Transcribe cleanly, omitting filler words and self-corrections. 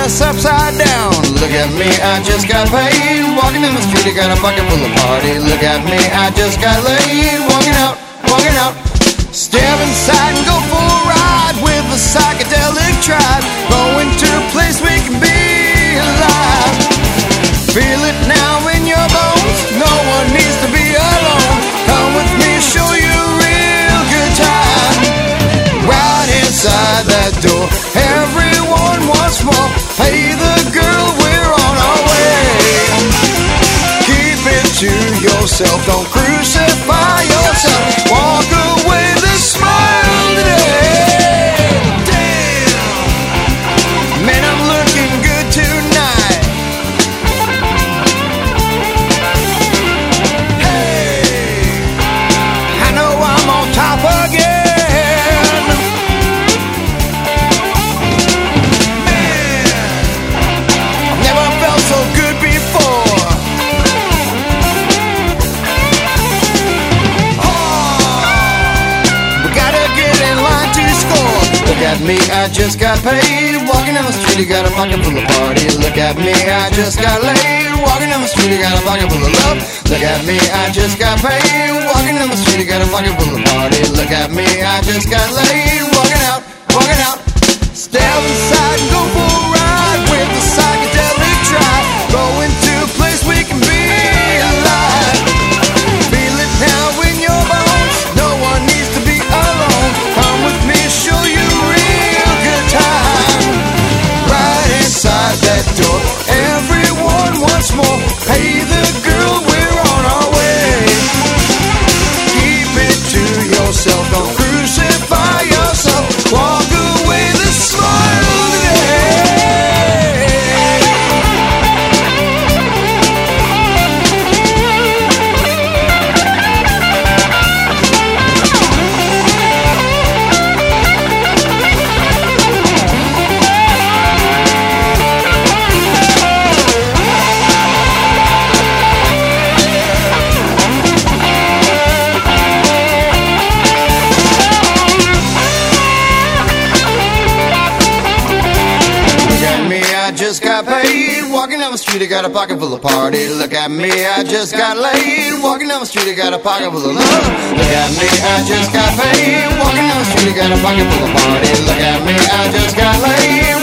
dress upside down. Look at me, I just got paid. Walking in the street, I got a bucket full of party. Look at me, I just got laid. Walking out, walking out. Step inside and go for a ride with a psychedelic tribe. Going to a place we can be alive. Feel it now in your bones. No one needs to be alone. Come with me, show you a real good time. Right inside that door, everyone wants more. Hey, the girl, we're on our way. Keep it to yourself, don't crucify yourself. Walk away with a smile today. Damn, man, I'm looking good tonight. Hey, I know I'm on top again. Look at me, I just got paid. Walking down the street, you got a pocket full of party. Look at me, I just got laid. Walking down the street, you got a pocket full of love. Look at me, I just got paid. Walking down the street, you got a pocket full of party. Look at me, I just got laid. Walking out, walking out. Step inside and go for a ride with the psychedelic tribe. Going to a place we can be alive. Feel it now in your bones. No one needs to be alone. Come with me, show you inside that door, everyone wants more. Hey, the girl, we're on our way. Keep it to yourself, don't crucify yourself. Walk away with a smile today. Just got paid. Walking down the street, I got a pocket full of party. Look at me, I just got laid. Walking down the street, I got a pocket full of love. Look at me, I just got paid. Walking down the street, I got a pocket full of party. Look at me, I just got laid.